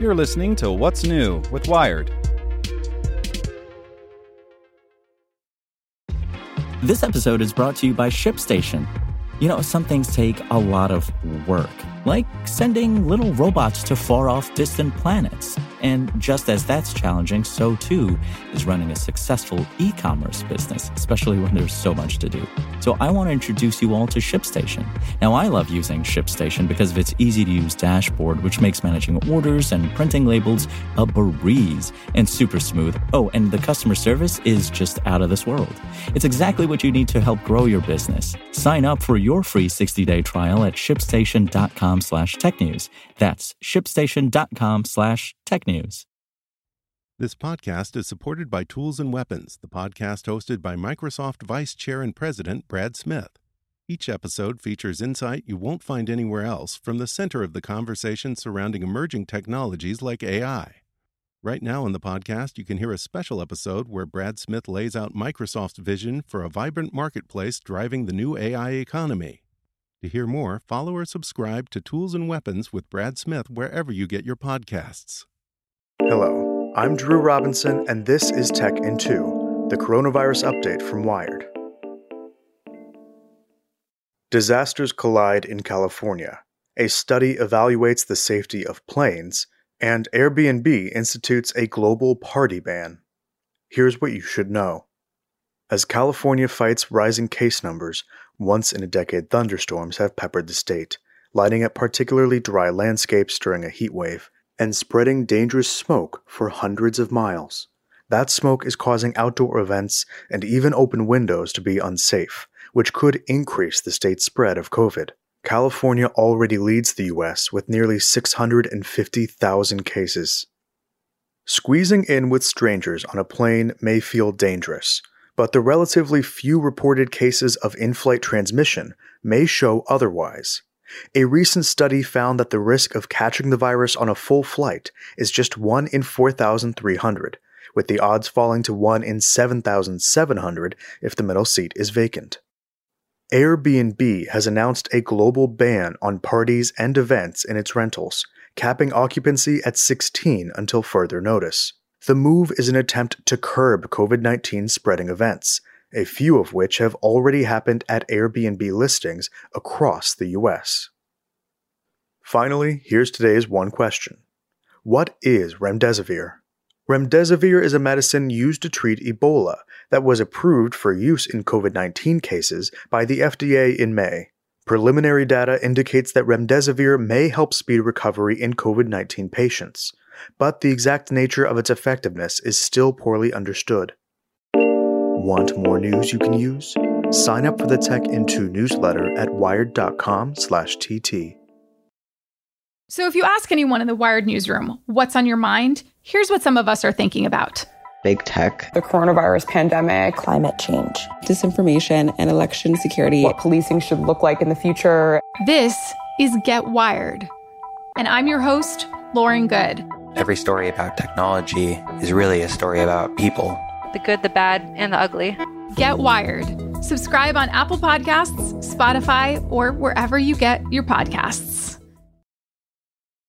You're listening to What's New with Wired. This episode is brought to you by ShipStation. You know, some things take a lot of work, like sending little robots to far-off distant planets. And just as that's challenging, so too is running a successful e-commerce business, especially when there's so much to do. So I want to introduce you all to ShipStation. Now, I love using ShipStation because of its easy-to-use dashboard, which makes managing orders and printing labels a breeze and super smooth. Oh, and the customer service is just out of this world. It's exactly what you need to help grow your business. Sign up for your free 60-day trial at shipstation.com/technews. That's shipstation.com/technews. This podcast is supported by Tools and Weapons, the podcast hosted by Microsoft Vice Chair and President Brad Smith. Each episode features insight you won't find anywhere else from the center of the conversation surrounding emerging technologies like AI. Right now on the podcast, you can hear a special episode where Brad Smith lays out Microsoft's vision for a vibrant marketplace driving the new AI economy. To hear more, follow or subscribe to Tools and Weapons with Brad Smith wherever you get your podcasts. Hello, I'm Drew Robinson, and this is Tech in 2, the coronavirus update from Wired. Disasters collide in California. A study evaluates the safety of planes, and Airbnb institutes a global party ban. Here's what you should know. As California fights rising case numbers, once-in-a-decade thunderstorms have peppered the state, lighting up particularly dry landscapes during a heat wave, and spreading dangerous smoke for hundreds of miles. That smoke is causing outdoor events and even open windows to be unsafe, which could increase the state's spread of COVID. California already leads the U.S. with nearly 650,000 cases. Squeezing in with strangers on a plane may feel dangerous, but the relatively few reported cases of in-flight transmission may show otherwise. A recent study found that the risk of catching the virus on a full flight is just 1 in 4,300, with the odds falling to 1 in 7,700 if the middle seat is vacant. Airbnb has announced a global ban on parties and events in its rentals, capping occupancy at 16 until further notice. The move is an attempt to curb COVID-19 spreading events, a few of which have already happened at Airbnb listings across the US. Finally, here's today's one question. What is remdesivir? Remdesivir is a medicine used to treat Ebola that was approved for use in COVID-19 cases by the FDA in May. Preliminary data indicates that remdesivir may help speed recovery in COVID-19 patients, but the exact nature of its effectiveness is still poorly understood. Want more news you can use? Sign up for the Tech in 2 newsletter at wired.com/TT. So if you ask anyone in the Wired newsroom, what's on your mind? Here's what some of us are thinking about. Big tech, the coronavirus pandemic, climate change, disinformation, and election security. What policing should look like in the future. This is Get Wired. And I'm your host, Lauren Good. Every story about technology is really a story about people. The good, the bad, and the ugly. Get Wired. Subscribe on Apple Podcasts, Spotify, or wherever you get your podcasts.